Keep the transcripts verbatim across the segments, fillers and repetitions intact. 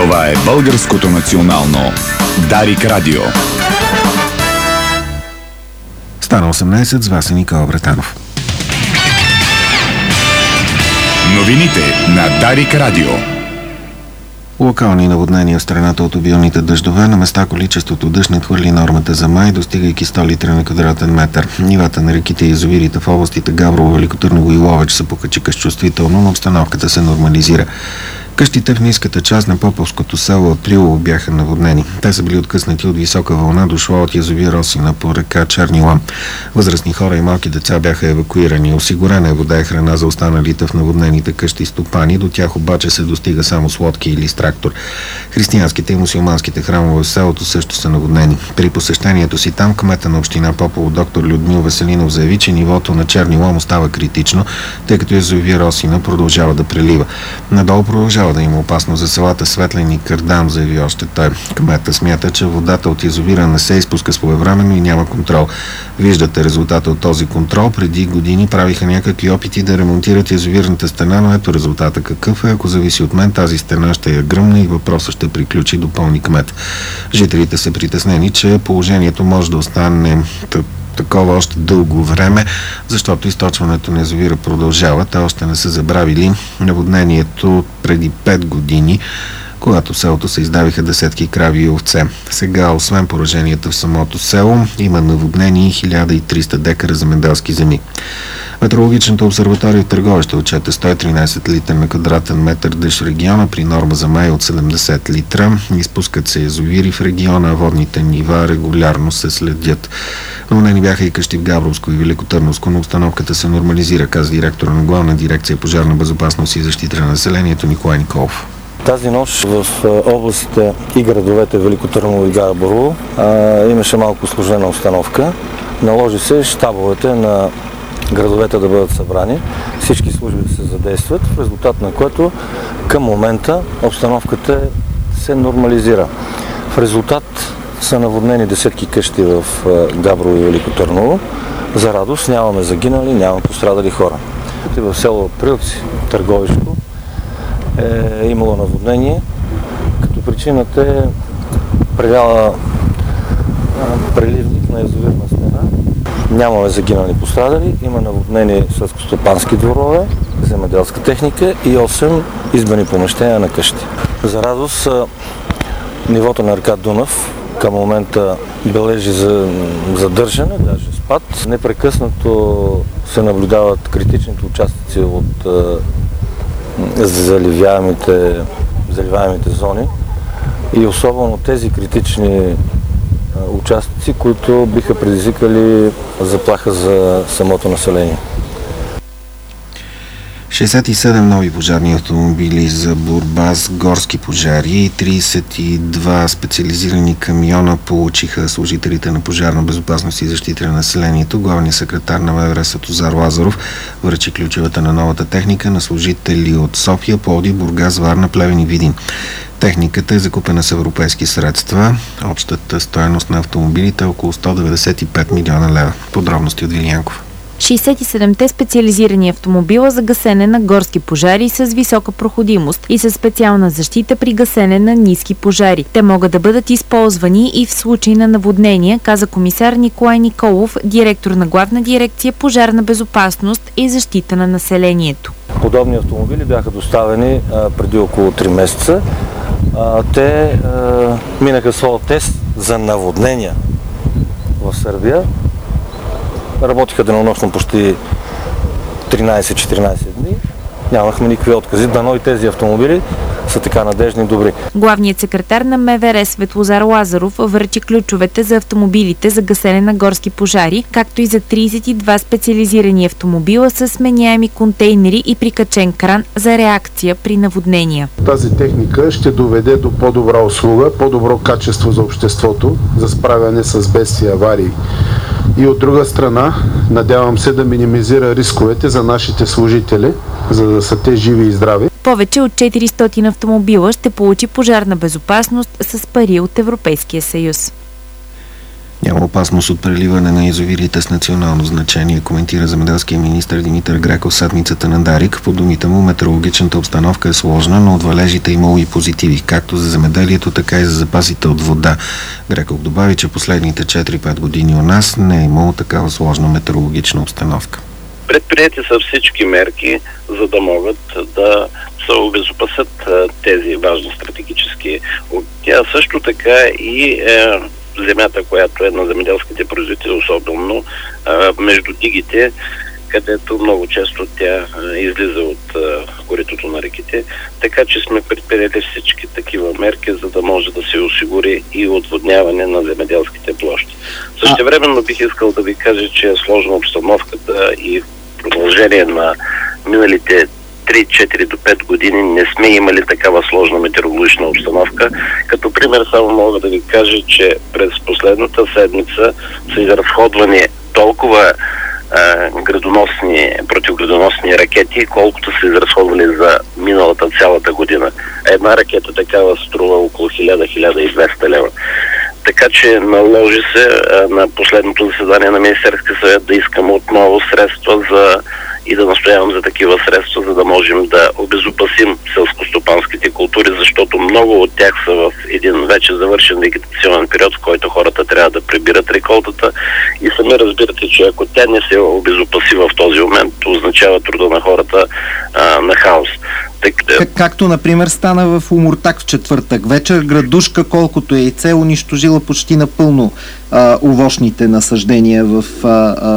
Това е Българското национално Дарик Радио. Стана осемнайсет, с вас е Никола Братанов. Новините на Дарик Радио. Локални наводнения в страната от обилните дъждове. На места количеството дъжд надхвърли нормата за май, достигайки сто литра на квадратен метър. Нивата на реките и язовирите в областите Габрово, Велико Търново и Ловеч се покачиха чувствително, но обстановката се нормализира. Къщите в ниската част на Поповското село Априлово бяха наводнени. Те са били откъснати от висока вълна, дошла от язовир Росина по река Чернила. Възрастни хора и малки деца бяха евакуирани. Осигурена е вода и храна за останалите в наводнените къщи стопани. До тях обаче се достига само с лодки или с трактор. Християнските и мусулманските храмове в селото също са наводнени. При посещението си там кмета на община Попово доктор Людмил Веселинов заяви, че нивото на Чернила остава критично, тъй като язовир Росина продължава да прелива. Надолу продължава да има опасност за селата Светлен и Кърдам, заяви още той. Кметът смята, че водата от язовира не се изпуска своевременно и няма контрол. Виждате резултата от този контрол. Преди години правиха някакви опити да ремонтират язовирната стена, но ето резултата какъв е. Ако зависи от мен, тази стена ще я гръмне и въпросът ще приключи, допълни кмет. Жителите са притеснени, че положението може да остане такова още дълго време, защото източването на язовира продължава. Те още не са забравили наводнението преди пет години, когато в селото се издавиха десетки крави и овце. Сега, освен пораженията в самото село, има наводнени хиляда и триста декара земеделски земи. Метеорологичната обсерватория в Търговище отчете сто и тринайсет литра на квадратен метър дъжд в региона при норма за май от седемдесет литра. Изпускат се язовири в региона, а водните нива регулярно се следят. Наводнени бяха и къщи в Габровско и Велико Търновско, но обстановката се нормализира, каза директора на Главна дирекция пожарна безопасност и защита на населението Николай Николов. Тази нощ в областите и градовете Велико Търново и Габрово имаше малко усложнена обстановка. Наложи се щабовете на градовете да бъдат събрани, всички служби да се задействат, в резултат на което към момента обстановката се нормализира. В резултат са наводнени десетки къщи в Габрово и Велико Търново. За радост нямаме загинали, нямаме пострадали хора. В село Прилци, Търговишко, е имало наводнение, като причината е преляла преливник на язовирна стена. Нямаме загинали пострадали, има наводнени селскостопански дворове, земеделска техника и осем избани помещения на къщи. За радост нивото на река Дунав към момента бележи за задържане, даже спад. Непрекъснато се наблюдават критичните участъци от заливаемите, заливаемите зони и особено тези критични участъци, които биха предизвикали заплаха за самото население. шейсет и седем нови пожарни автомобили за борба с горски пожари и трийсет и два специализирани камиона получиха служителите на пожарна безопасност и защита на населението. Главният секретар на МВР Светозар Лазаров връчи ключовете на новата техника на служители от София, Пловдив, Бургас, Варна, Плевен и Видин. Техниката е закупена с европейски средства. Общата стойност на автомобилите е около сто деветдесет и пет милиона лева. Подробности от Вилянков. шейсет и седемте специализирани автомобила за гасене на горски пожари с висока проходимост и със специална защита при гасене на ниски пожари. Те могат да бъдат използвани и в случай на наводнения, каза комисар Николай Николов, директор на Главна дирекция пожарна безопасност и защита на населението. Подобни автомобили бяха доставени а, преди около три месеца. А, те а, минаха своя тест за наводнения в Сърбия. Работиха денонощно почти тринайсет-четиринайсет дни. Нямахме никакви откази. Дано и тези автомобили са така надежни и добри. Главният секретар на МВР Светозар Лазаров връчи ключовете за автомобилите за гасене на горски пожари, както и за трийсет и два специализирани автомобила с сменяеми контейнери и прикачен кран за реакция при наводнения. Тази техника ще доведе до по-добра услуга, по-добро качество за обществото, за справяне с бедствия, аварии. И от друга страна, надявам се да минимизира рисковете за нашите служители, за да са те живи и здрави. Повече от четиристотин автомобила ще получи пожарна безопасност с пари от Европейския съюз. Няма опасност от преливане на язовирите с национално значение, коментира земеделския министър Димитър Греков седмицата на Дарик. По думите му, метеорологичната обстановка е сложна, но от валежите имало и позитиви, както за земеделието, така и за запасите от вода. Греков добави, че последните четири-пет години у нас не е имало такава сложна метеорологична обстановка. Предприети са всички мерки, за да могат да се обезопасят тези важни стратегически. Тя също така и е, земята, която е на земеделските производители, особено е, между дигите, където много често тя е, излиза от е, коритото на реките. Така че сме предприели всички такива мерки, за да може да се осигури и отводняване на земеделските площи. Същевременно бих искал да ви кажа, че е сложна обстановката и в продължение на миналите три, четири до пет години не сме имали такава сложна метеорологична обстановка. Като пример само мога да ви кажа, че през последната седмица са изразходвани толкова а, градоносни, противоградоносни ракети, колкото са изразходвали за миналата цялата година. Една ракета такава струва около хиляда до хиляда и двеста лева. Така че наложи се а, на последното заседание на Министерския съвет да искаме отново средства за и да настоявам за такива средства, за да можем да обезопасим селскостопанските култури, защото много от тях са в един вече завършен вегетационен период, в който хората трябва да прибират реколтата и сами разбирате, че ако тя не се обезопаси в този момент, то означава труда на хората а, на хаос. Как, както, например, стана в Омуртаг в четвъртък вечер. Градушка, колкото е яйце, унищожила почти напълно а, овощните насъждения в а,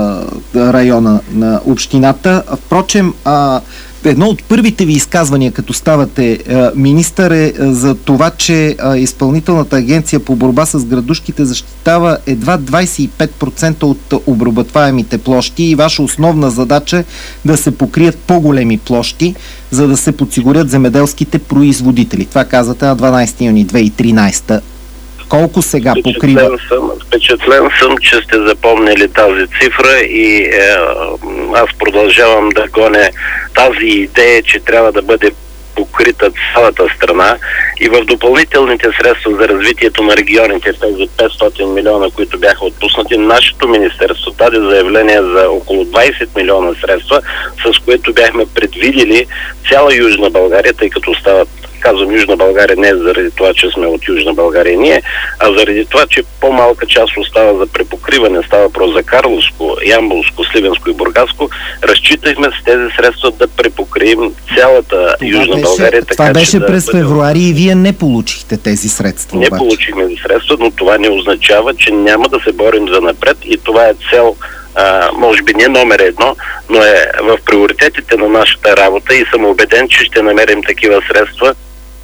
а, района на общината. Впрочем, а, едно от първите ви изказвания, като ставате а, министър, е а, за това, че а, Изпълнителната агенция по борба с градушките защитава едва двадесет и пет процента от обработваемите площи и ваша основна задача е да се покрият по-големи площи, за да се подсигурят земеделските производители. Това казвате на дванадесети юни две хиляди и тринадесета. Колко сега покрива? Впечатлен съм, впечатлен съм, че сте запомнили тази цифра и е, аз продължавам да гоня тази идея, че трябва да бъде покрита цялата страна и в допълнителните средства за развитието на регионите, тези петстотин милиона, които бяха отпуснати, нашето министерство даде заявление за около двадесет милиона средства, с което бяхме предвидили цяла Южна България, тъй като стават, казвам Южна България не заради това, че сме от Южна България ние, а заради това, че по-малка част остава за препокриване, става въпрос за Карловско, Ямболско, Сливенско и Бургаско, разчитахме с тези средства да препокрием цялата това Южна беше, България. Това така, беше да през бъде... февруари и вие не получихте тези средства. Не обаче. получихме тези средства, но това не означава, че няма да се борим за напред и това е цел, а, може би не номер едно, но е в приоритетите на нашата работа и съм убеден, че ще намерим такива средства.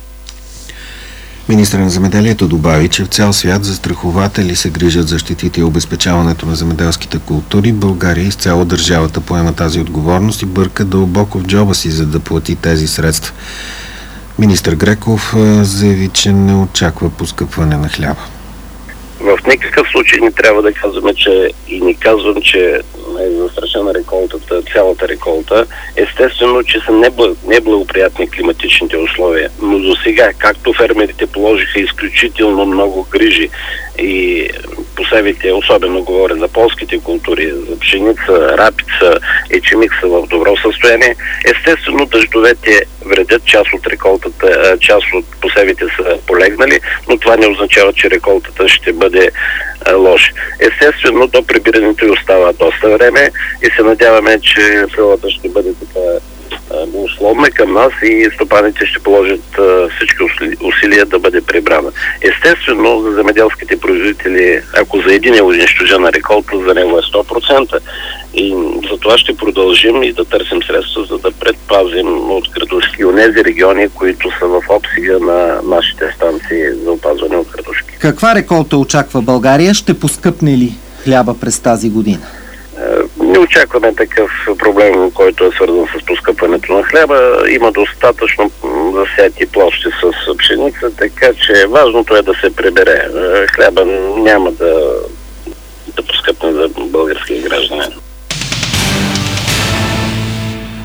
Министърът на земеделието добави, че в цял свят застрахователи се грижат за щетите и обезпечаването на земеделските култури. България изцяло държавата поема тази отговорност и бърка дълбоко в джоба си, за да плати тези средства. Министър Греков заяви, че не очаква поскъпване на хляба. В никакъв случай не трябва да казваме, че и не казвам, че е застрашена реколтата, цялата реколта. Естествено, че са неблагоприятни климатичните условия. Но до сега, както фермерите положиха изключително много грижи и посевите, особено говоря за полските култури, за пшеница, рапица, ечемик са в добро състояние, естествено дъждовете вредят част от реколтата, част от посевите са полегнали, но това не означава, че реколтата ще бъде а, лоша. Естествено, до прибирането й остава доста време и се надяваме, че природата ще бъде така условна към нас и стопаните ще положат а, всички усилия да бъде прибрана. Естествено, за земеделските производители, ако за един е унищожена реколта, за него е сто процента. И за това ще продължим и да търсим средства, за да предпазим от градушки онези региони, които са в обсега на нашите станции за опазване от градушки. Каква реколта очаква България? Ще поскъпне ли хляба през тази година? Не очакваме такъв проблем, който е свързан с поскъпването на хляба. Има достатъчно засети площи с пшеница, така че важното е да се прибере. Хляба няма да, да поскъпне за българския гражданин.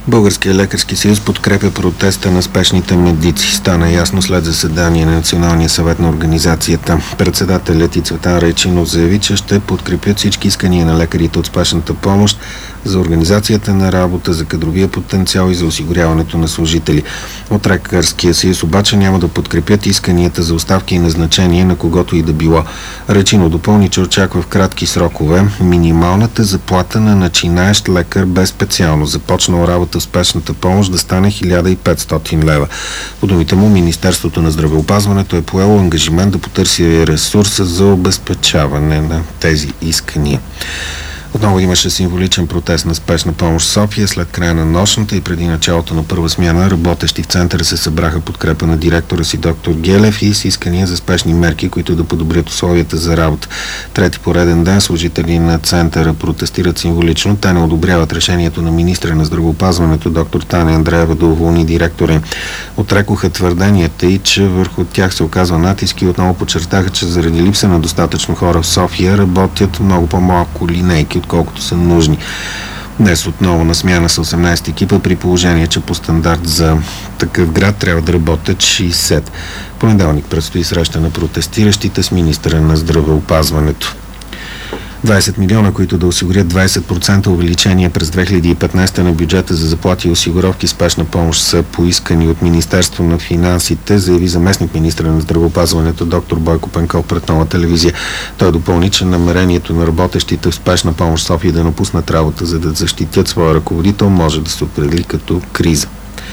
Българския лекарски съюз подкрепя протеста на спешните медици. Стана ясно след заседание на Националния съвет на организацията. Председателят и Цветан Райчинов заяви, че ще подкрепят всички искания на лекарите от спешната помощ за организацията на работа, за кадровия потенциал и за осигуряването на служители. От лекарския съюз обаче няма да подкрепят исканията за оставки и назначение на когото и да било. Райчинов допълни, че очаква в кратки срокове минималната заплата на начинаещ лекар без специално започнал работа в спешната помощ да стане хиляда и петстотин лева. По думите му, Министерството на здравеопазването е поело ангажимент да потърси ресурса за обезпечаване на тези искания. Отново имаше символичен протест на спешна помощ в София. След края на нощната и преди началото на първа смяна, работещи в центъра се събраха подкрепа на директора си доктор Гелев и с искания за спешни мерки, които да подобрят условията за работа. Трети пореден ден служители на центъра протестират символично. Те не одобряват решението на министра на здравеопазването доктор Таня Андреева да уволни директора. Отрекоха твърденията и, че върху тях се оказва натиск и отново подчертаха, че заради липса на достатъчно хора в София работят много по-малко линейки, отколкото са нужни. Днес отново на смяна с осемнайсет екипа, при положение, че по стандарт за такъв град трябва да работят шейсет. Понеделник предстои среща на протестиращите с министъра на здравеопазването. двайсет милиона, които да осигурят двайсет процента увеличение през две хиляди и петнайсета на бюджета за заплати и осигуровки спешна помощ, са поискани от Министерство на финансите, заяви заместник министра на здравеопазването доктор Бойко Пенков пред Нова телевизия. Той допълни, че намерението на работещите в спешна помощ в София да напуснат работа, за да защитят своя ръководител, може да се определи като криза.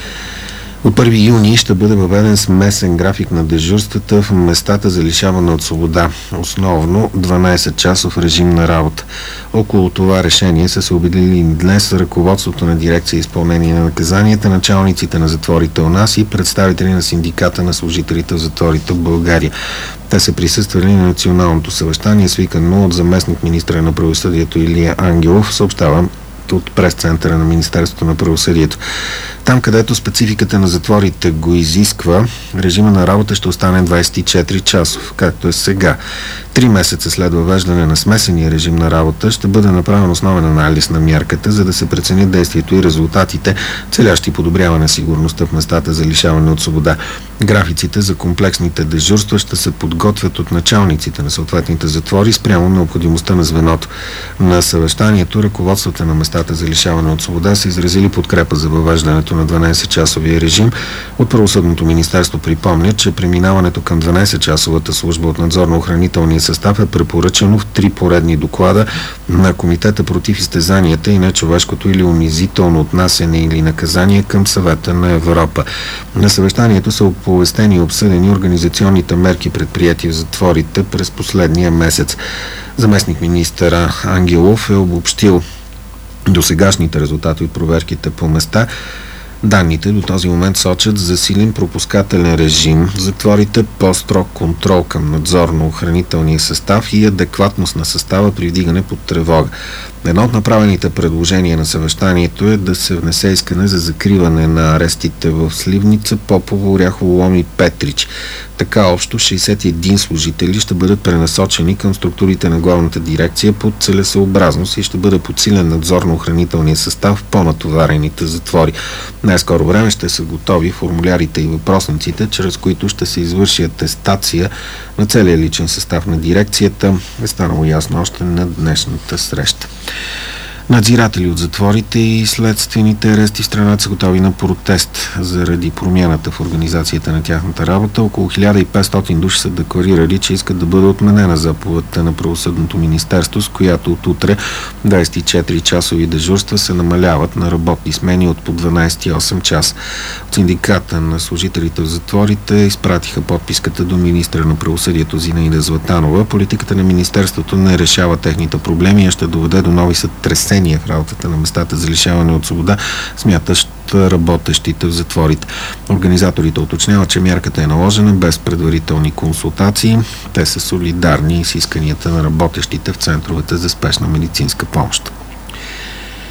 От първи юни ще бъде въведен смесен график на дежурствата в местата за лишаване от свобода. Основно дванайсет часов режим на работа. Около това решение са се обединили днес ръководството на дирекция изпълнение на наказанията, началниците на затворите у нас и представители на синдиката на служителите в затворите в България. Те са присъствали на националното съвещание, свикано от заместник министра на правосъдието Илия Ангелов, съобщава от прес-центъра на Министерството на правосъдието. Там, където спецификата на затворите го изисква, режима на работа ще остане двайсет и четири часов, както е сега. Три месеца след въвеждане на смесения режим на работа ще бъде направен основен анализ на мярката, за да се прецени действието и резултатите, целящи подобряване на сигурността в местата за лишаване от свобода. Графиците за комплексните дежурства ще се подготвят от началниците на съответните затвори спрямо необходимостта на звеното. На съвещанието ръководствата на местата за лишаване от свобода са изразили подкрепа за въвеждането на дванайсет-часовия режим. От Правосъдното министерство припомня, че преминаването към дванайсет-часовата служба от надзорно-охранителния състав е препоръчано в три поредни доклада на Комитета против изтезанията и нечовешкото или унизително отнасяне или наказание към Съвета на Европа. На съвещанието са оповестени и обсъдени организационните мерки, предприети в затворите през последния месец. Заместник министър Ангелов е обобщил досегашните резултати от проверките по места. Данните до този момент сочат засилен пропускателен режим, затворите по-строг контрол към надзорно-охранителния състав и адекватност на състава при вдигане под тревога. Едно от направените предложения на съвещанието е да се внесе искане за закриване на арестите в Сливница, Попово, Оряхово, Лом и Петрич. Така общо шейсет и един служители ще бъдат пренасочени към структурите на главната дирекция под целесъобразност и ще бъде подсилен надзорно-охранителния състав в по-натоварените затвори. Най-скоро време ще са готови формулярите и въпросниците, чрез които ще се извърши атестация на целия личен състав на дирекцията. Е станало ясно още на днешната среща. Надзиратели от затворите и следствените арести в страната са готови на протест заради промяната в организацията на тяхната работа. Около хиляда и петстотин души са декларирали, че искат да бъде отменена заповедта на Правосъдното министерство, с която от утре двайсет и четири часови дежурства се намаляват на работни смени от по дванайсет и осем часа. От синдиката на служителите в затворите изпратиха подписката до министра на правосъдието Зинаида Златанова. Политиката на министерството не решава техните проблеми, а ще доведе до нови сътресения в работата на местата за лишаване от свобода, смятащ работещите в затворите. Организаторите уточняват, че мярката е наложена без предварителни консултации. Те са солидарни с исканията на работещите в центровете за спешна медицинска помощ.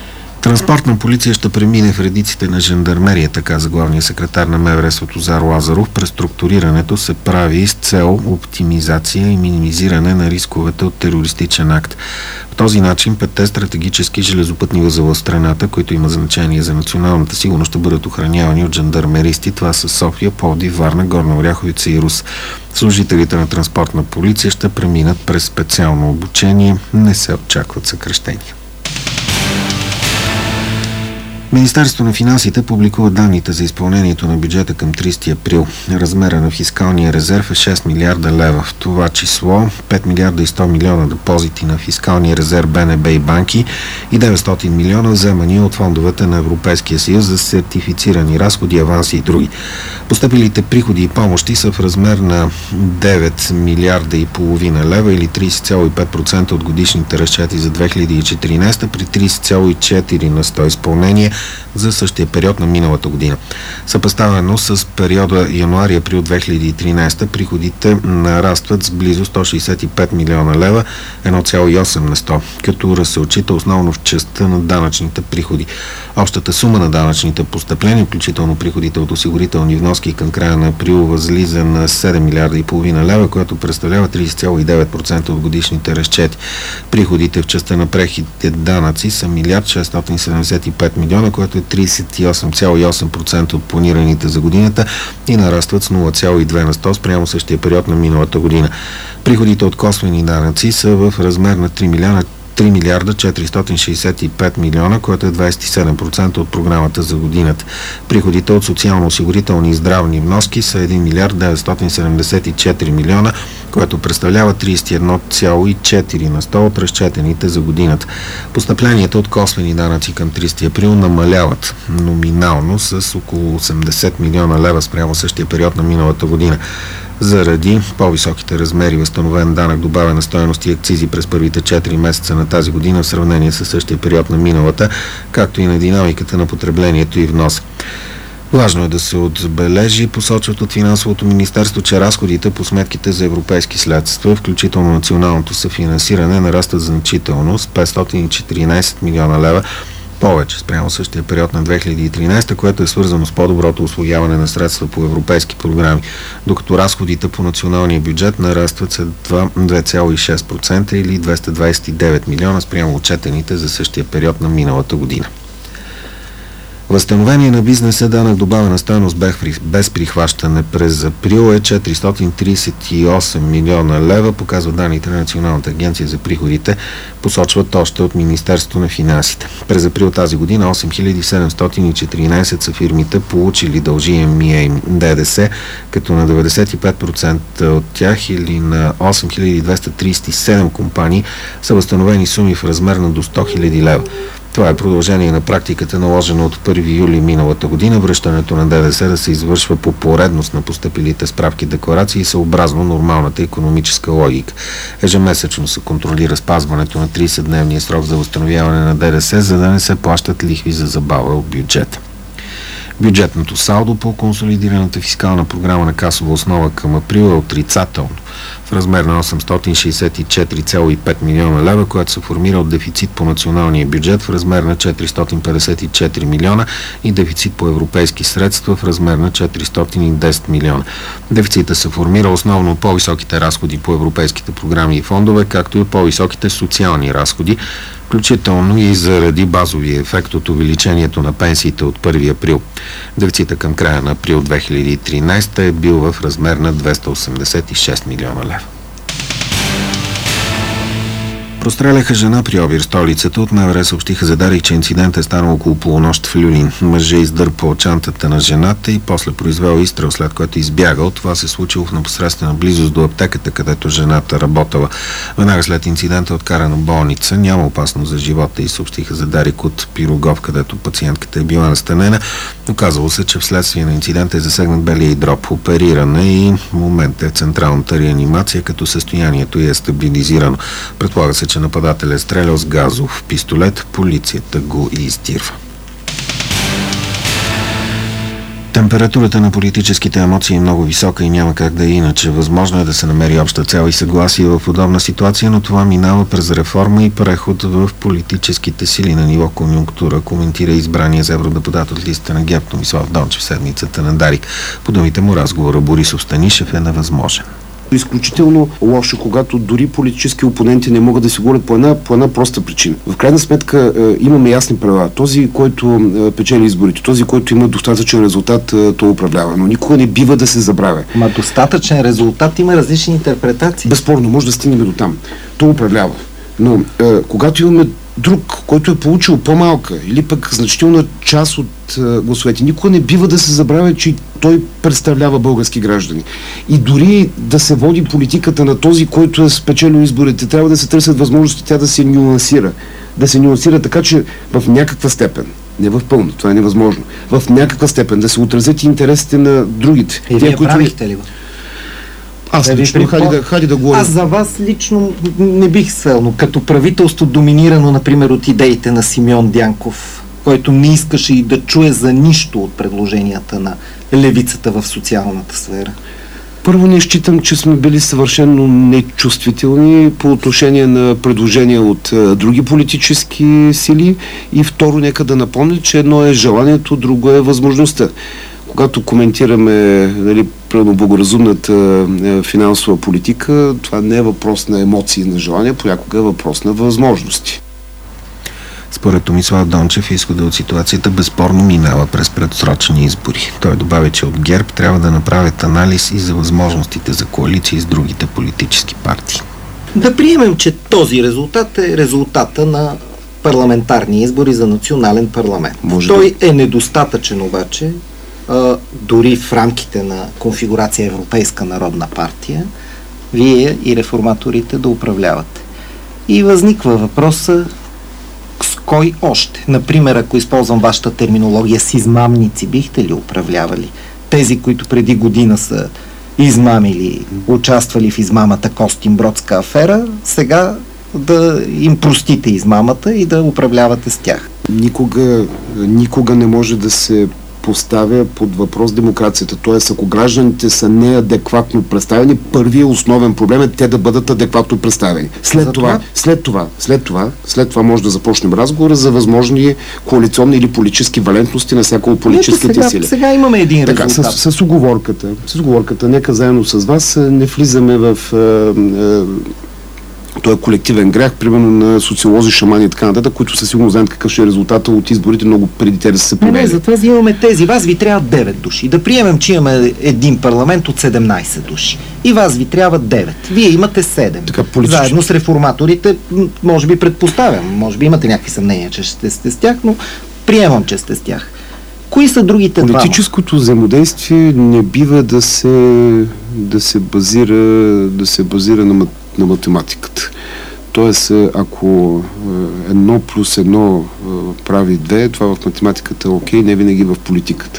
Транспортна полиция ще премине в редиците на жандармерията, каза главният секретар на МВР Светозар Лазаров. Преструктурирането се прави с цел оптимизация и минимизиране на рисковете от терористичен акт. По този начин петте стратегически железопътни възела в страната, които има значение за националната сигурност, ще бъдат охранявани от жандармеристи. Това са София, Пловдив, Варна, Горна Оряховица и Русе. Служителите на транспортна полиция ще преминат през специално обучение. Не се очакват съкращения. Министерството на финансите публикува данните за изпълнението на бюджета към тридесети април. Размера на фискалния резерв е шест милиарда лева. В това число пет милиарда и сто милиона депозити на фискалния резерв БНБ и банки и деветстотин милиона вземания от фондовете на Европейския съюз за сертифицирани разходи, аванси и други. Постъпилите приходи и помощи са в размер на девет милиарда и половина лева или тридесет цяло и пет процента от годишните разчети за две хиляди и четиринадесета при тридесет цяло и четири на сто изпълнение за същия период на миналата година. Съпоставено с периода януари-април две хиляди и тринадесета приходите нарастват с близо сто шейсет и пет милиона лева, едно цяло и осем на сто, като се отчита основно в частта на данъчните приходи. Общата сума на данъчните постъпления, включително приходите от осигурителни вноски към края на април, възлиза на седем милиарда и половина лева, което представлява тридесет цяло и девет процента от годишните разчети. Приходите в частта на преките данъци са милиард шестстотин седемдесет и пет милиона, което е тридесет и осем цяло и осем процента от планираните за годината и нарастват с нула цяло и две на сто спрямо същия период на миналата година. Приходите от косвени данъци са в размер на три милиона три милиарда четиристотин шейсет и пет милиона, което е двадесет и седем процента от програмата за годината. Приходите от социално-осигурителни и здравни вноски са един милиард деветстотин седемдесет и четири милиона, което представлява тридесет и едно цяло и четири на сто от разчетените за годината. Постъпленията от косвени данъци към тридесети април намаляват номинално с около осемдесет милиона лева спрямо същия период на миналата година. Заради по-високите размери възстановен данък, добавена стойност и акцизи през първите четири месеца на тази година в сравнение с същия период на миналата, както и на динамиката на потреблението и внос. Важно е да се отбележи, посочват от Финансовото министерство, че разходите по сметките за европейски средства, включително националното съфинансиране, нарастват значително с петстотин и четиринадесет милиона лева повече спрямо същия период на две хиляди и тринадесета, което е свързано с по-доброто усвояване на средства по европейски програми, докато разходите по националния бюджет нарастват с две цяло и шест процента или двеста двадесет и девет милиона спрямо отчетените за същия период на миналата година. Възстановение на бизнеса, данък добавена стойност без прихващане през април е четиристотин тридесет и осем милиона лева, показва данните на Националната агенция за приходите, посочват още от Министерството на финансите. През април тази година осем хиляди седемстотин и четиринадесет са фирмите, получили дължимия им ДДС, като на деветдесет и пет процента от тях или на осем хиляди двеста тридесет и седем компании са възстановени суми в размер на до сто хиляди лева. Това е продължение на практиката, наложена от първи юли миналата година. Връщането на ДДС да се извършва по поредност на постъпилите справки декларации съобразно нормалната икономическа логика. Ежемесечно се контролира спазването на тридесетдневния срок за възстановяване на ДДС, за да не се плащат лихви за забава от бюджета. Бюджетното салдо по консолидираната фискална програма на касова основа към април е отрицателно в размер на осемстотин шейсет и четири цяло и пет милиона лева, което се формира от дефицит по националния бюджет в размер на четиристотин петдесет и четири милиона и дефицит по европейски средства в размер на четиристотин и десет милиона. Дефицита се формира основно от по-високите разходи по европейските програми и фондове, както и от по-високите социални разходи, включително и заради базовия ефект от увеличението на пенсиите от първи април. Дефицита към края на април две хиляди и тринадесета е бил в размер на двеста осемдесет и шест милиона лева. Простреляха жена при обир столицата. От МВР съобщиха за Дарик, че инцидент е станал около полунощ в Люлин. Мъже издърпал чантата на жената и после произвел изстрел, след което избягал. Това се случило в непосредствена близост до аптеката, където жената работала. Веднага след инцидента е откарана болница. Няма опасност за живота и съобщиха за Дарик от Пирогов, където пациентката е била настанена. Оказало се, че вследствие на инцидента е засегнат белия и дроб. Оперирана и в момента е централната реанимация, като състоянието й е стабилизирано. Предполага се, че нападателят е стрелял с газов пистолет. Полицията го издирва. Температурата на политическите емоции е много висока и няма как да е иначе. Възможно е да се намери обща цел и съгласие в подобна ситуация, но това минава през реформа и преход в политическите сили на ниво конюнктура, коментира избрания за евродепутат от листата на ГЕРБ Томислав Дончев седмицата на Дарик. По думите му, разговора Борисов Станишев е невъзможен. Изключително лошо, когато дори политически опоненти не могат да си говорят по една, по една проста причина. В крайна сметка е, имаме ясни правила. Този, който е, печели изборите, този, който има достатъчен резултат, е, то управлява. Но никога не бива да се забравя. Ма достатъчен резултат има различни интерпретации. Безспорно, може да стигнем до там. То управлява. Но е, когато имаме друг, който е получил по-малка или пък значителна част от е, гласовете, никога не бива да се забравя, че той представлява български граждани. И дори да се води политиката на този, който е спечелил изборите, трябва да се търсят възможности тя да се нюансира. Да се нюансира така, че в някаква степен, не в пълно, това е невъзможно, в някаква степен да се отразят интересите на другите. И вие които... правихте ли го? Аз да лично, хайде да, хайде да говоря. Аз за вас лично не бих свел, но като правителство доминирано, например, от идеите на Симеон Дянков, който не искаше и да чуе за нищо от предложенията на левицата в социалната сфера. Първо, не считам, че сме били съвършено нечувствителни по отношение на предложения от а, други политически сили. И второ, нека да напомня, че едно е желанието, друго е възможността. Когато коментираме, нали, благоразумната е, финансова политика, това не е въпрос на емоции и на желания, понякога е въпрос на възможности. Според Томислав Дончев, изхода от ситуацията безспорно минава през предсрочни избори. Той добави, че от ГЕРБ трябва да направят анализ и за възможностите за коалиции с другите политически партии. Да приемем, че този резултат е резултата на парламентарни избори за национален парламент. Може Той да... е недостатъчен обаче, а, дори в рамките на конфигурация Европейска народна партия, вие и реформаторите да управлявате. И възниква въпроса с кой още? Например, ако използвам вашата терминология, с измамници бихте ли управлявали? Тези, които преди година са измамили, участвали в измамата Костинбродска афера, сега да им простите измамата и да управлявате с тях. Никога, никога не може да се поставя под въпрос демокрацията. Тоест, ако гражданите са неадекватно представени, първият основен проблем е те да бъдат адекватно представени. След това, това, след това, след това, след това може да започнем разговора за възможни коалиционни или политически валентности на всяко от политическите сега, сили. Сега имаме един така, резултат. С, с оговорката, с оговорката, нека заедно с вас не влизаме в е, е, той е колективен грях, примерно на социолози, шамани и така нататък, които със сигурно знаят какъв ще е резултата от изборите много преди те да се провели. Не, не, затова имаме тези. Вас ви трябва девет души. Да приемем, че имаме един парламент от седемнайсет души. И вас ви трябва девет. Вие имате седем. Така, политически... Заедно с реформаторите, може би предпоставям, може би имате някакви съмнения, че ще сте с тях, но приемам, че сте с тях. Кои са другите двама? Политическото взаимодействие не бива да се, да се базира, да се базира на на математиката. Тоест, ако едно плюс едно прави две, това в математиката е окей, не винаги в политиката.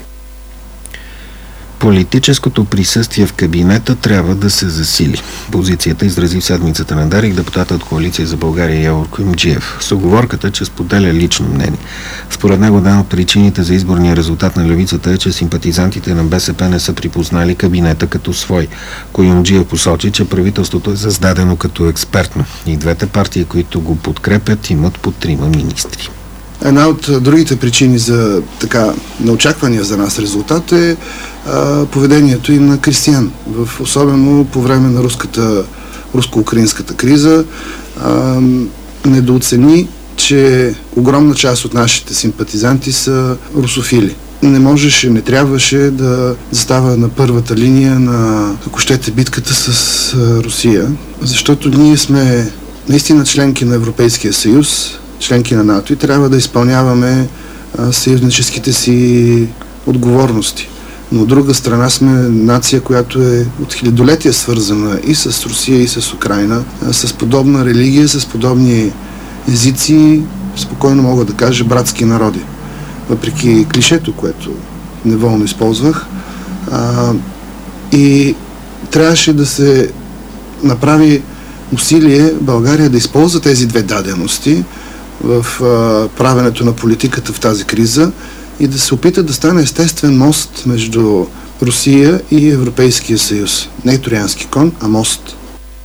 Политическото присъствие в кабинета трябва да се засили. Позицията изрази в седмицата на Дарик депутатът от Коалиция за България Явор Куюмджиев с уговорката, че споделя лично мнение. Според него една от причините за изборния резултат на левицата е, че симпатизантите на БСП не са припознали кабинета като свой. Куюмджиев посочи, че правителството е създадено като експертно и двете партии, които го подкрепят, имат по трима министри. Една от другите причини за така неочаквания за нас резултат е а, поведението им на Кристиян. В, особено по време на руската, руско-украинската криза а, недооцени, че огромна част от нашите симпатизанти са русофили. Не можеше, не трябваше да застава на първата линия на, ако щете, битката с а, Русия, защото ние сме наистина членки на Европейския съюз, членки на НАТО и трябва да изпълняваме а, съюзническите си отговорности. Но от друга страна сме нация, която е от хилядолетия свързана и с Русия, и с Украйна, а, с подобна религия, с подобни езици, спокойно мога да кажа, братски народи. Въпреки клишето, което неволно използвах. А, и трябваше да се направи усилие България да използва тези две дадености в а, правенето на политиката в тази криза и да се опита да стане естествен мост между Русия и Европейския съюз. Не троянски кон, а мост.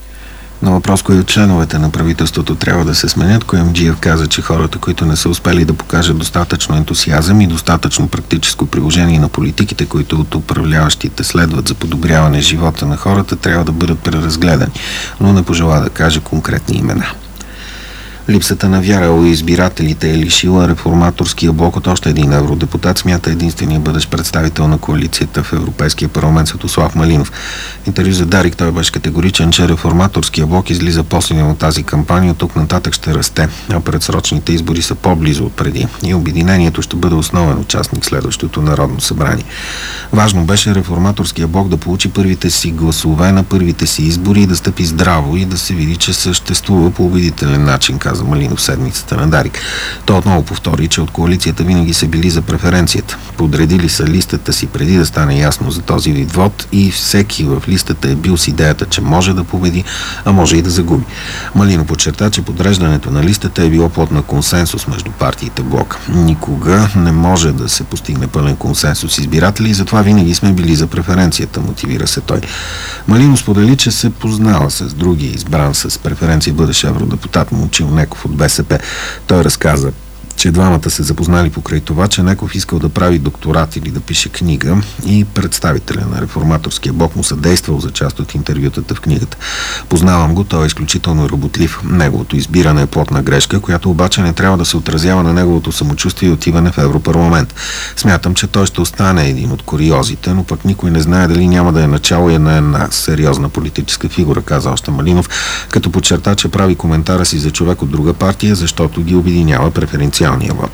На въпрос, кои от членовете на правителството трябва да се сменят, Куюмджиев каза, че хората, които не са успели да покажат достатъчно ентусиазъм и достатъчно практическо приложение на политиките, които от управляващите следват за подобряване живота на хората, трябва да бъдат преразгледани, но не пожела да каже конкретни имена. Липсата на вяра у избирателите е лишила реформаторския блок от още един евродепутат, смята единствения бъдещ представител на коалицията в Европейския парламент Светослав Малинов. В интервю за Дарик той беше категоричен, че реформаторския блок излиза по-силен от тази кампания, от тук нататък ще расте, а предсрочните избори са по-близо от преди и обединението ще бъде основен участник в следващото Народно събрание. Важно беше реформаторския блок да получи първите си гласове на първите си избори и да стъпи здраво и да се види, че съществува по убедителен начин, каза Малинов седмицата на Дарик. Той отново повтори, че от коалицията винаги са били за преференцията. Подредили са листата си преди да стане ясно за този вид вод и всеки в листата е бил с идеята, че може да победи, а може и да загуби. Малинов подчерта, че подреждането на листата е било плод на консенсус между партиите блок. Никога не може да се постигне пълен консенсус с избиратели и затова винаги сме били за преференцията, мотивира се той. Малинов сподели, че се познава с другия избран с преференция бъдещ евродепутат Момчил Неков от БСП. Той разказа, че двамата се запознали покрай това, че Неков искал да прави докторат или да пише книга и представителя на реформаторския блок му съдействал за част от интервютата в книгата. Познавам го, той е изключително работлив. Неговото избиране е плотна грешка, която обаче не трябва да се отразява на неговото самочувствие и отиване в Европарламент. Смятам, че той ще остане един от куриозите, но пък никой не знае дали няма да е начало и на една сериозна политическа фигура, каза още Малинов, като подчерта, че прави коментара си за човек от друга партия, защото ги обединява преференциално.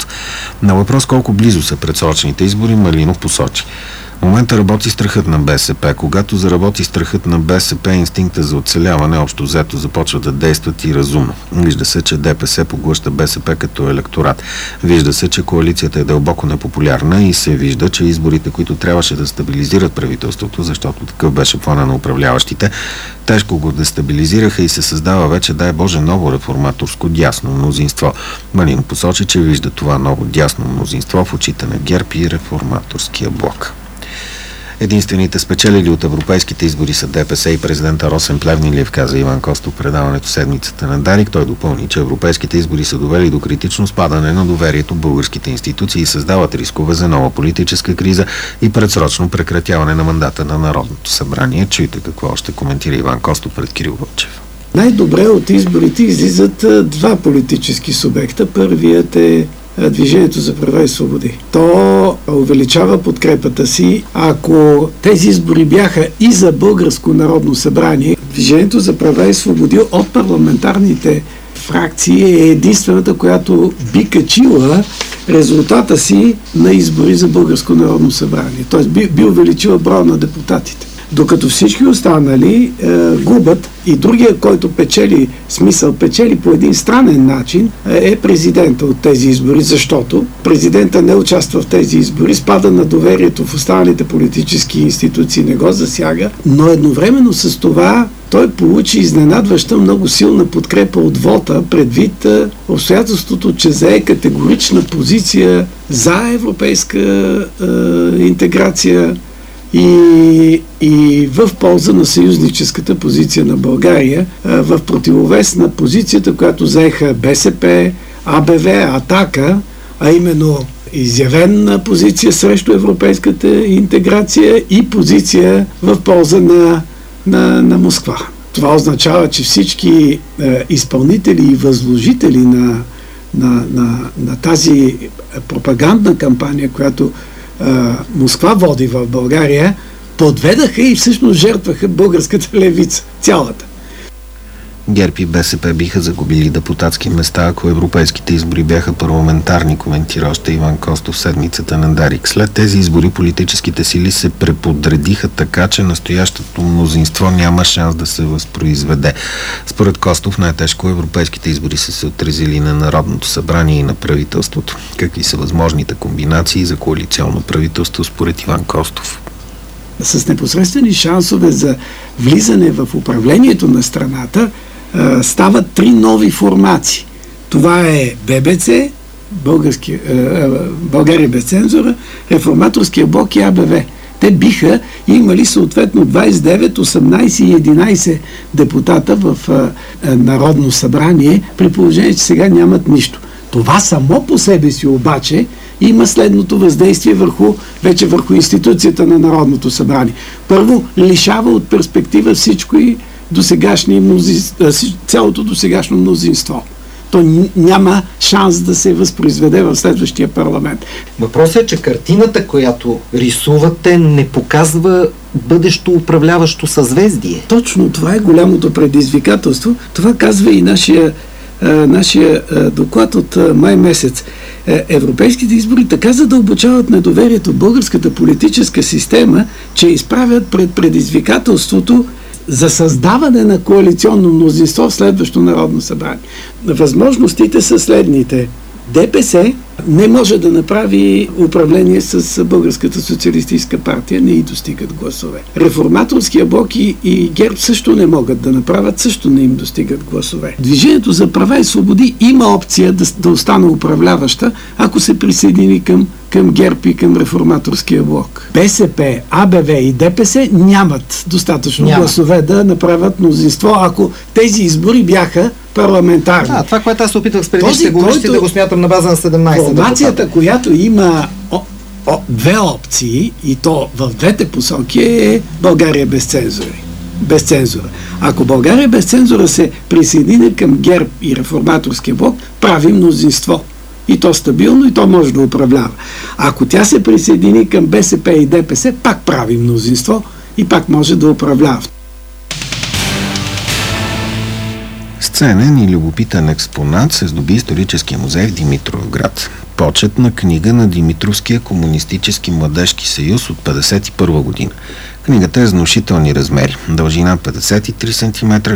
На въпрос колко близо са предсрочните избори, Малинов посочи: в момента работи страхът на БСП. Когато заработи страхът на БСП, инстинкта за оцеляване общо взето започва да действат и разумно. Вижда се, че ДПС поглъща БСП като електорат. Вижда се, че коалицията е дълбоко непопулярна и се вижда, че изборите, които трябваше да стабилизират правителството, защото такъв беше плана на управляващите, тежко го дестабилизираха и се създава вече, дай Боже, ново реформаторско дясно мнозинство. Малинов посочи, че вижда това ново дясно мнозинство в очите на ГЕРБ и реформаторския блок. Единствените спечелили от европейските избори са ДПС и президента Росен Плевнелиев, каза Иван Костов в предаването седмицата на Дарик. Той допълни, че европейските избори са довели до критично спадане на доверието в българските институции и създават рискове за нова политическа криза и предсрочно прекратяване на мандата на Народното събрание. Чуйте какво още коментира Иван Костов пред Кирил Вълчев. Най-добре от изборите излизат два политически субекта. Първият е Движението за права и свободи. То увеличава подкрепата си. Ако тези избори бяха и за Българско народно събрание, Движението за права и свободи от парламентарните фракции е единствената, която би качила резултата си на избори за Българско народно събрание. Т.е. би, би увеличила броя на депутатите. Докато всички останали е, губят и другия, който печели, смисъл печели по един странен начин, е президента от тези избори, защото президента не участва в тези избори, спада на доверието в останалите политически институции, не го засяга, но едновременно с това той получи изненадваща много силна подкрепа от вота, предвид е, обстоятелството, че зае категорична позиция за европейска е, интеграция, И, и в полза на съюзническата позиция на България, в противовес на позицията, която заеха БСП, АБВ, Атака, а именно изявена позиция срещу европейската интеграция и позиция в полза на, на, на Москва. Това означава, че всички е, изпълнители и възложители на, на, на, на тази пропагандна кампания, която Москва води в България, подведаха и всъщност жертваха българската левица. Цялата. ГЕРБ и БСП биха загубили депутатски места, ако европейските избори бяха парламентарни, коментира още Иван Костов седмицата на Дарик. След тези избори политическите сили се преподредиха така, че настоящото мнозинство няма шанс да се възпроизведе. Според Костов най-тежко европейските избори са се отразили на Народното събрание и на правителството. Какви са възможните комбинации за коалиционно правителство според Иван Костов? С непосредствени шансове за влизане в управлението на страната стават три нови формации. Това е ББЦ, български, България без цензура, Реформаторския блок и А Б В. Те биха имали съответно двайсет и девет, осемнайсет и единайсет депутата в Народно събрание, при положение, че сега нямат нищо. Това само по себе си обаче има следното въздействие върху, вече върху институцията на Народното събрание. Първо, лишава от перспектива всичко и досегашни мнозинство, цялото досегашно мнозинство. То няма шанс да се възпроизведе в следващия парламент. Въпросът е, че картината, която рисувате, не показва бъдещо управляващо съзвездие. Точно това е голямото предизвикателство. Това казва и нашия, а, нашия а, доклад от а, май месец. Е, европейските избори така задълбочават недоверието в българската политическа система, че изправят пред предизвикателството за създаване на коалиционно мнозинство в следващо Народно събрание. Възможностите са следните. Д П С не може да направи управление с Българската социалистическа партия, не и достигат гласове. Реформаторския блок и, и ГЕРБ също не могат да направят, също не им достигат гласове. Движението за права и свободи има опция да, да остане управляваща, ако се присъедини към, към ГЕРБ и към Реформаторския блок. Б С П, А Б В и Д П С нямат достатъчно Няма. гласове да направят мнозинство, ако тези избори бяха парламентарни. Да, това, което аз се опитах с предишните говорещи, да го смятам на база на седемнайсет. Формацията, която има о, о, две опции, и то в двете посоки, е България без цензури. Без цензура. Ако България без цензура се присъедини към ГЕРБ и Реформаторския блок, прави мнозинство. И то стабилно, и то може да управлява. Ако тя се присъедини към Б С П и Д П С, пак прави мнозинство и пак може да управлява. Ценен и любопитен експонат се здоби историческия музей в Димитровград. Почетна книга на Димитровския комунистически младежки съюз от петдесет и първа година. Книгата е с внушителни размери. Дължина петдесет и три сантиметра,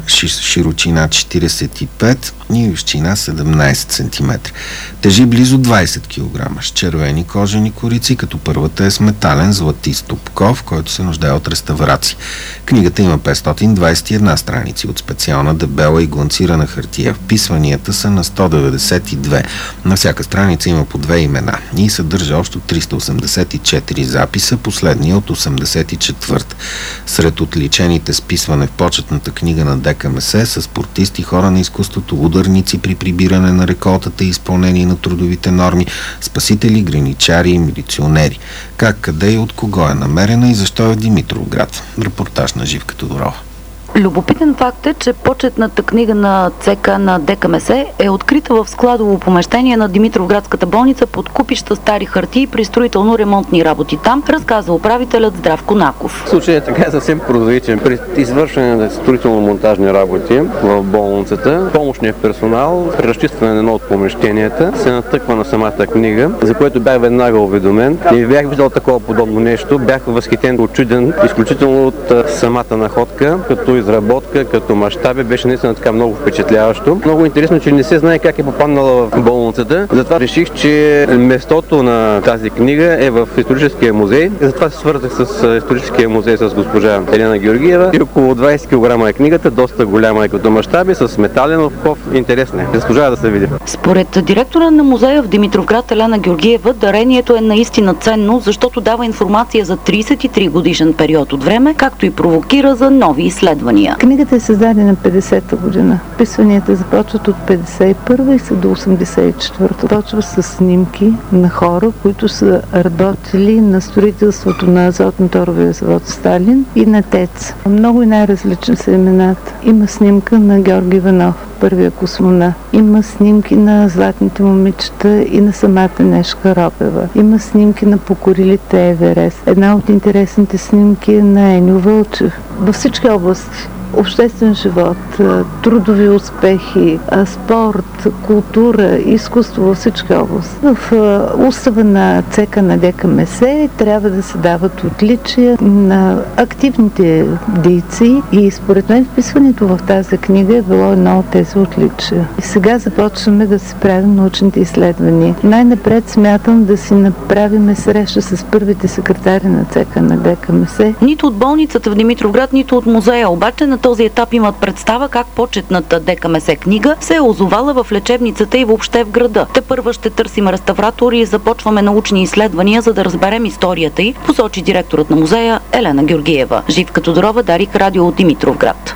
широчина четирийсет и пет и височина седемнайсет сантиметра. Тежи близо двайсет килограма, с червени кожени корици, като първата е с метален златист обков, който се нуждае от реставрация. Книгата има петстотин двайсет и една страници от специална дебела и гланцирана хартия. Вписванията са на сто деветдесет и две. На всяка страница има по две имена и съдържа общо триста осемдесет и четири записа, последния от осемдесет и четвърта. Сред отличените с писване в почетната книга на Д К М С са спортисти, хора на изкуството, ударници при прибиране на реколтата и изпълнение на трудовите норми, спасители, граничари и милиционери. Как, къде и от кого е намерена и защо е в Димитровград? Репортаж на Живка Тодорова. Любопитен факт е, че почетната книга на Ц К на Д К М С е открита в складово помещение на Димитровградската болница под купища стари хартии при строително-ремонтни работи там, разказва управителят Здравко Наков. Случаят така е съвсем прозаичен. При извършване на строително-монтажни работи в болницата, помощният персонал при разчистване на едно от помещенията се натъква на самата книга, за което бях веднага уведомен. Не бях виждал такова подобно нещо. Бях възхитен, очуден, изключително от самата находка, като изработка, като мащаби, беше наистина така много впечатляващо. Много интересно, че не се знае как е попаднала в болницата. Затова реших, че местото на тази книга е в историческия музей. Затова се свързах с историческия музей с госпожа Елена Георгиева. И около двайсет килограма е книгата, доста голяма е като мащаби, с метален обков. Интересна е. Заслужава да се види. Според директора на музея в Димитровград Елена Георгиева, дарението е наистина ценно, защото дава информация за трийсет и три годишен период от време, както и провокира за нови изследвания. Книгата е създадена петдесета година. Вписванията започват от петдесет и първа и са до осемдесет и четвърта. Почва с снимки на хора, които са работили на строителството на азотно-торовия завод Сталин и на ТЕЦ. Много и най-различни са имената. Има снимка на Георги Иванов, първия космонавт. Има снимки на златните момичета и на самата Нешка Робева. Има снимки на покорилите Еверест. Една от интересните снимки е на Еньо Вълчев. Във всички области. Обществен живот, трудови успехи, спорт, култура, изкуство във всички области. В устава на Ц К на Д К М С трябва да се дават отличия на активните дейци и според мен вписването в тази книга е било едно от тези отличия. И сега започваме да си правим научните изследвания. Най-напред смятам да си направим среща с първите секретари на Ц К на Д К М С. Нито от болницата в Димитровград, нито от музея, обаче на този етап имат представа как почетната ДКМС книга се е озовала в лечебницата и въобще в града. Те първа ще търсим реставратори и започваме научни изследвания, за да разберем историята й, посочи директорът на музея Елена Георгиева. Живка Тодорова, Дарик радио от Димитровград.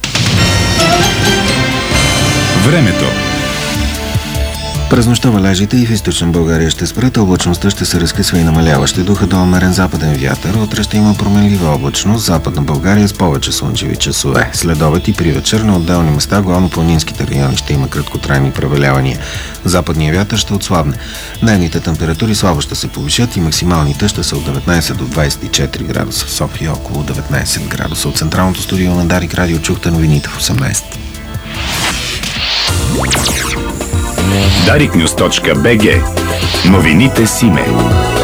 Времето. През нощта валежите и в източна България ще спрат, облачността ще се разкъсва и намалява. Ще духа до умерен западен вятър, утре ще има променлива облачност, западна България с повече слънчеви часове. Следобед и при вечер на отделни места, главно планинските райони, ще има краткотрайни превалявания. Западният вятър ще отслабне. Дневните температури слабо ще се повишат и максималните ще са от деветнайсет до двайсет и четири градуса в София, около деветнайсет градуса. От централното студио на Дарик радио чухте новините в осемнайсет. дарик нюз точка би джи. Новините с име.